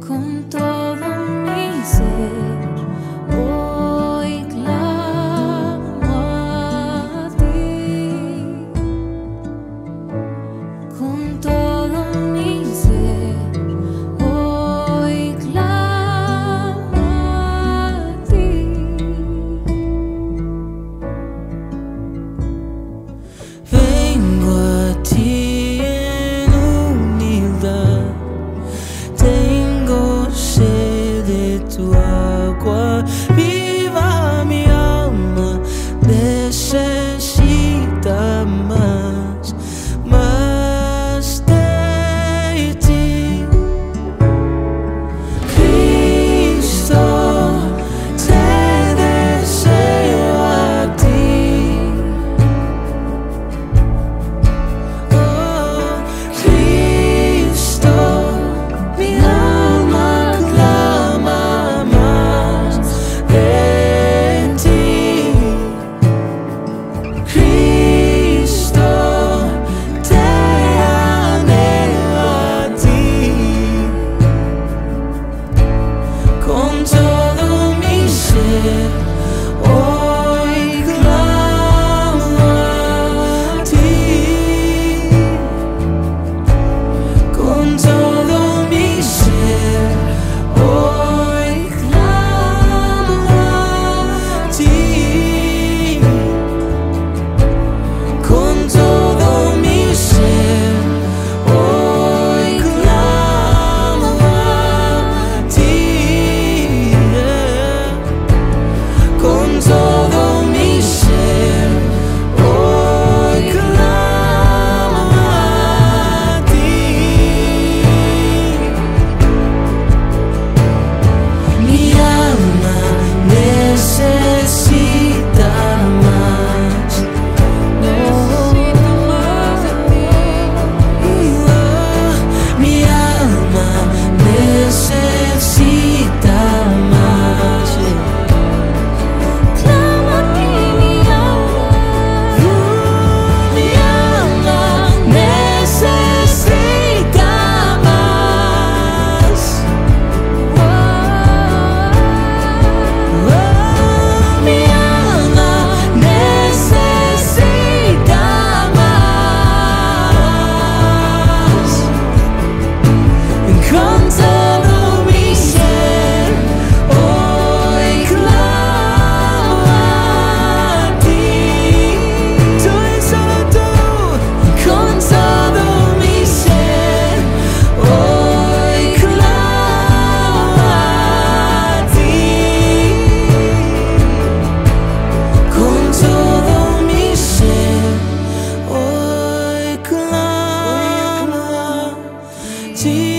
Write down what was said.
Con todo mi ser, hoy clamo a ti. Con todo mi ser, hoy clamo a ti. Vengo a ti en humildad. Tengo sed de tu agua viva, mi alma necesita más, más de ti. Cristo, te deseo a ti. Oh, Cristo, mi alma clama más de ti. Cristo, te anhelo a ti. Con todo mi ser, hoy clamo a ti. Con todo mi ser, hoy clamo a ti. Con todo mi ser, hoy clamo a ti. Con todo mi ser, hoy clamo a ti. Mi alma necesita más. Necesito más de ti. Mi alma necesita más. Clama a ti, mi alma. Mi alma necesita más. Mi alma necesita más. Con todo mi ser, hoy clamo a ti. Tú y solo tú. Con todo mi ser, hoy clamo a ti. Con todo mi ser, hoy clamo a ti.